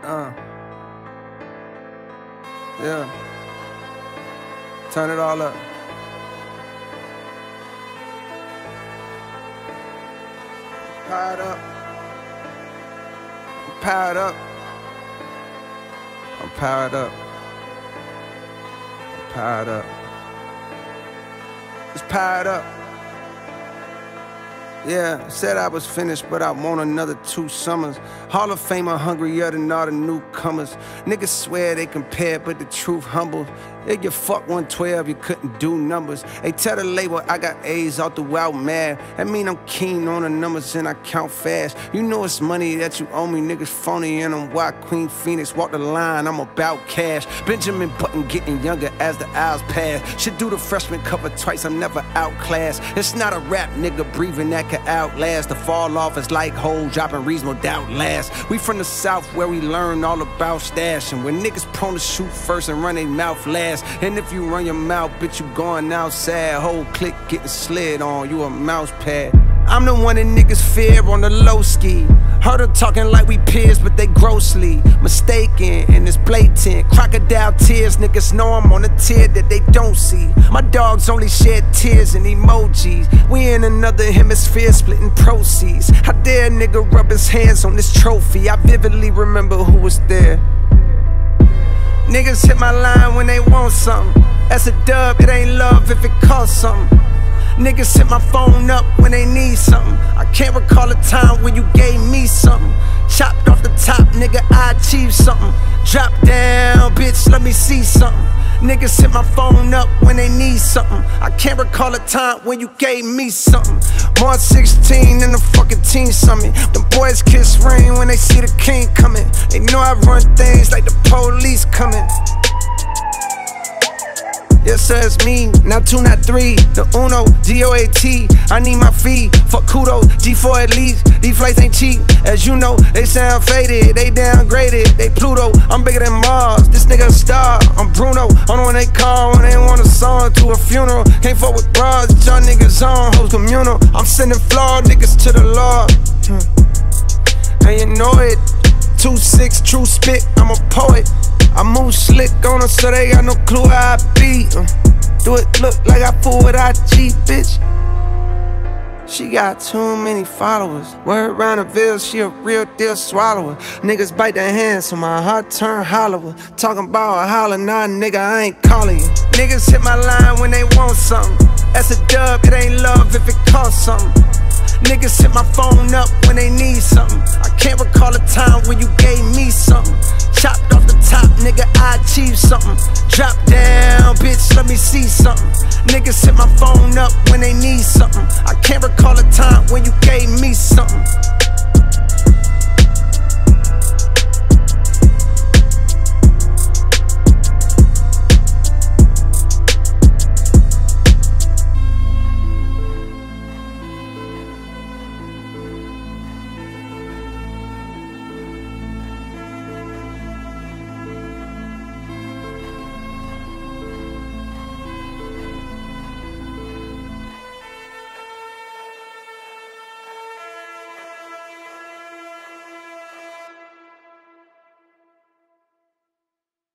Yeah. Turn it all up. Powered up. I'm powered up. I'm powered up. I'm powered up. It's powered up. Yeah, said I was finished, but I want another 2 summers. Hall of Famer hungrier than all the newcomers. Niggas swear they compare, but the truth humble. If you fuck 112, you couldn't do numbers. They tell the label I got A's all throughout mad. That mean I'm keen on the numbers and I count fast. You know it's money that you owe me, niggas phony, and I'm why Queen Phoenix walk the line, I'm about cash. Benjamin Button getting younger as the hours pass. Should do the freshman cover twice, I'm never outclassed. It's not a rap nigga breathing that can outlast. The fall off is like hoes dropping reasonable doubt last. We from the south where we learn all about stashing. When niggas prone to shoot first and run their mouth last. And if you run your mouth, bitch, you going outside. Whole clique getting slid on, you a mouse pad. I'm the one that niggas fear on the low ski. Heard her talking like we peers, but they grossly mistaken, and it's blatant. Crocodile tears, niggas know I'm on a tier that they don't see. My dogs only shed tears and emojis. We in another hemisphere splitting proceeds. How dare a nigga rub his hands on this trophy? I vividly remember who was there. Niggas hit my line when they want something. That's a dub, it ain't love if it costs something. Niggas hit my phone up when they need something. I can't recall a time when you gave me something. Chopped off the top, nigga, I achieved something. Drop down, bitch, let me see something. Niggas hit my phone up when they need something. I can't recall a time when you gave me something. March 16 in the fucking teen summit. Them boys kiss ring when they see the king coming. They know I run things like the police coming. Yes, sir, it's me, not 2, not 3. The Uno, G-O-A-T, I need my fee. Fuck kudos, G4 at least. These flights ain't cheap, as you know. They sound faded, they downgraded. They Pluto, I'm bigger than Mars. This nigga a star, I'm Bruno. On when they call, when they want a song to a funeral. Can't fuck with bras, y'all niggas on, hoes communal. I'm sending flawed niggas to the Lord. And you know it, 2-6, true spit, I'm a poet. I move slick on them so they got no clue how I be. Do it look like I fool with IG, bitch? She got too many followers. Word around the Ville, she a real deal swallower. Niggas bite their hands so my heart turn hollower. Talking about a holler, nah nigga, I ain't calling you. Niggas hit my line when they want something. That's a dub, it ain't love if it costs something. Niggas hit my phone up when they need something. I can't recall a time when you gave me something. Chopped off the top, nigga, I achieved something. Drop down, bitch, let me see something. Niggas hit my phone up when they need something. I can't recall a time when you gave me something.